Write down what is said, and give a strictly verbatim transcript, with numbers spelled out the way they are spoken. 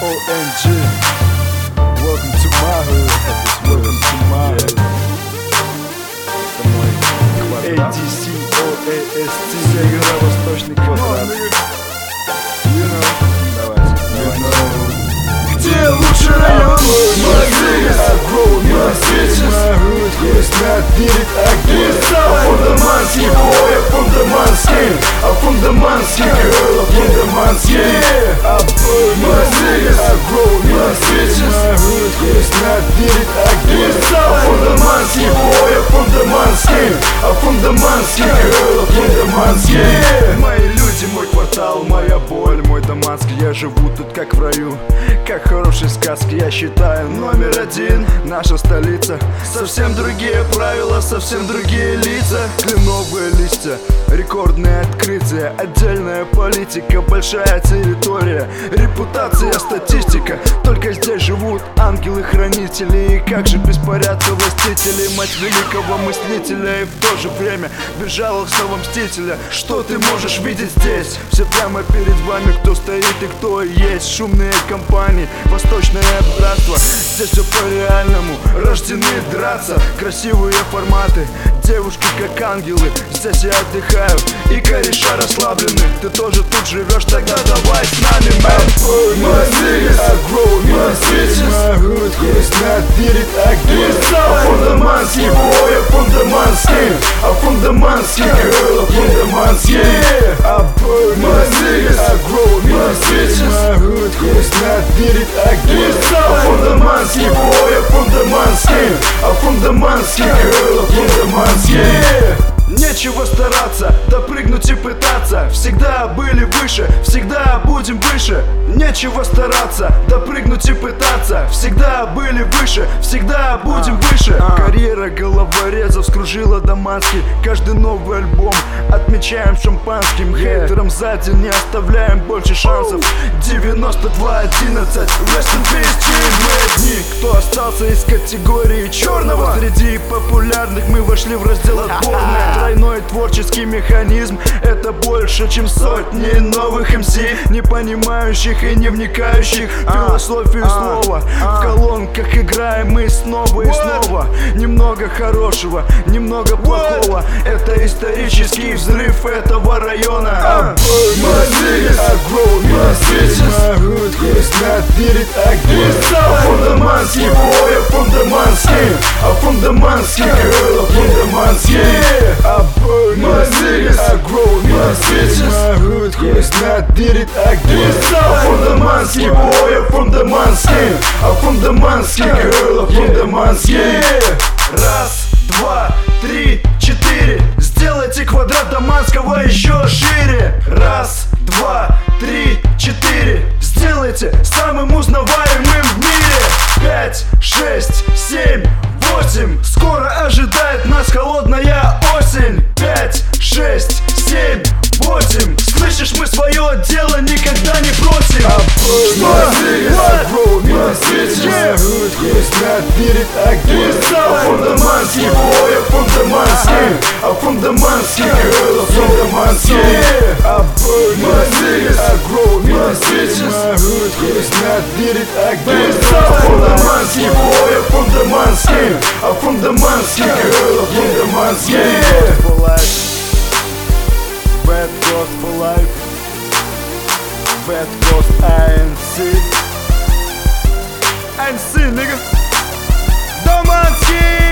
O N G. Welcome to my hood. Welcome to my hood. A D C O A S T. Северо-восточный квадрат. You know. Давайте. You know. Где лучше район? My hood, есть на перед огнем. I'm from the Mansky, boy, I'm from the Mansky. I'm from the Mansky, girl, I'm from the Mansky. I burn my niggas, I grow my bitches. My hood, есть на перед огнем. I'm from the Mansky, boy, I'm from the Mansky. I'm from the Mansky, girl, I'm from the Mansky. Мои люди, мой квартал, моя боль, мой Даманский. Я живу тут как в раю, как в хорошей сказке. Я считаю номер один, наша столица. Совсем другие правила, совсем другие лица. Кленовые листья, рекордные открытия. Отдельная политика, большая территория. Репутация, статистика. Только здесь живут ангелы-хранители. И как же беспорядка властителей, мать великого мыслителя. И в то же время безжалостного мстителя. Что ты можешь видеть здесь? Все прямо перед вами, кто стоит и кто есть. Шумные компании, восточное братство. Здесь все по-реальному, рождены драться. Красивые форматы, девушки как ангелы. Здесь я отдыхаю, и кореша расслаблены. Ты тоже тут живешь, тогда давай с нами, man. My niggas, I grow my bitches. My hood, есть на перед огнем. I'm from the Mansky, boy, I'm from the Mansky. I'm from the Mansky, girl, I'm from the Mansky. I burn My niggas, I grow my bitches. My hood, есть на перед огнем. I'm from the Mansky, boy, I'm from the Mansky. I'm from the Mansky, girl, I'm from the Mansky. Нечего стараться, допрыгнуть и пытаться. Всегда были выше, всегда будем выше. Нечего стараться, допрыгнуть и пытаться. Всегда были выше, всегда будем выше. Карьера головорезов скружила Даманский. Каждый новый альбом отмечаем шампанским. Хейтерам сзади не оставляем больше шансов. девяносто два одиннадцать, rest in peace, G, дни. Кто остался из категории черного? Среди популярных мы вошли в раздел отборная. Тройной творческий механизм — это больше, чем сотни новых эм си, не понимающих и не вникающих в философию слова. В колонках играем мы снова и снова. Немного хорошего, немного плохого. Это исторический взрыв этого района. My niggas, I grow my bitches. My hood, есть на перед огнем. I'm from the Mansky, boy, I'm from the Mansky. I'm from the Mansky, girl, I'm from the Mansky. I burn My niggas, I grow my bitches. My hood, есть на перед огнем. I'm from the Mansky, boy, I'm from the Mansky. I'm from the Mansky, girl, I'm from the Mansky. Раз, два, три, четыре. Сделайте квадрат Даманского еще шире. Раз, два, три, четыре. Сделайте самым узнаваемым в мире. Пять, шесть, семь, восемь. Скоро ожидает нас холодная осень. Пять, шесть, семь, восемь. Слышишь, мы свое дело никогда не бросим. My niggas, I grow my bitches. My hood, есть на перед огнем. I'm from the Mansky, boy, I'm from the Mansky. I'm from the Mansky, girl, I'm from the Mansky. I burn My niggas, I grow my bitches. My hood, есть на перед огнем. I'm from the Mansky, boy, I'm from the Mansky. I'm from the Mansky, girl, I'm from the Mansky. For life. Bad Ghost for life. Bad Ghost I N C. I N C, nigga. Даманский!